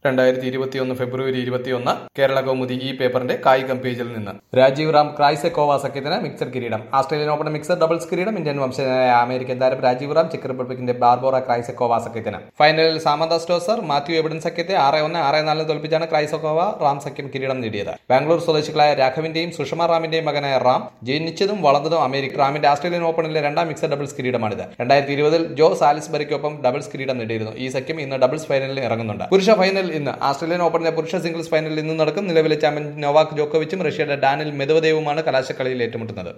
2021 ഫെബ്രുവരി 21 കേരള കൗമുദി ഈ പേപ്പറിന്റെ കായികം പേജിൽ നിന്ന് രാജീവ് റാം ക്രൈസെക്കോവ സഖ്യത്തിന് മിക്സഡ് കിരീടം. ആസ്ട്രേലിയൻ ഓപ്പൺ മിക്സഡ് ഡബിൾസ് കിരീടം ഇന്ത്യൻ വംശജനായ അമേരിക്കൻ താരം രാജീവ് റാം ചെക്ക് റിപ്പബ്ലിക്കിന്റെ ബാർബോറ ക്രൈസെക്കോവ സഖ്യത്തിന്. ഫൈനലിൽ സാമന്ത സ്റ്റോസർ, മാത്യു എബിഡൻ സഖ്യത്തെ 6-1, 6-4 തോൽപ്പിച്ചാണ് ക്രൈസെക്കോവ റാം സഖ്യം കിരീടം നേടിയത്. ബാംഗ്ലൂർ സ്വദേശികളായ രാഘവിന്റെയും സുഷമ റാമിന്റെയും മകനായ റാം ജനിച്ചതും വളർന്നതും അമേരിക്ക. റാമിന്റെ ആസ്ട്രേലിയൻ ഓപ്പണിലെ രണ്ടാം മിക്സഡ് ഡബിൾസ് കിരീടമാണിത്. 2020 ജോ സാലിസ്ബറിക്കൊപ്പം ഡബിൾസ് കിരീടം നേടിയിരുന്നു. ഈ സഖ്യം ഇന്ന് ഡബിൾസ് ഫൈനലിൽ ഇറങ്ങുന്നുണ്ട്. പുരുഷ ഫൈനൽ ഇന്ന്. ആസ്ട്രേലിയൻ ഓപ്പണിലെ പുരുഷ സിംഗിൾസ് ഫൈനലിൽ ഇന്ന് നടക്കും. നിലവിലെ ചാമ്പ്യൻ നൊവാക് ജോക്കോവിച്ചും റഷ്യയുടെ ഡാനിൽ മെദ്വദേവുമാണ് കലാശക്കളിയിൽ ഏറ്റുമുട്ടുന്നത്.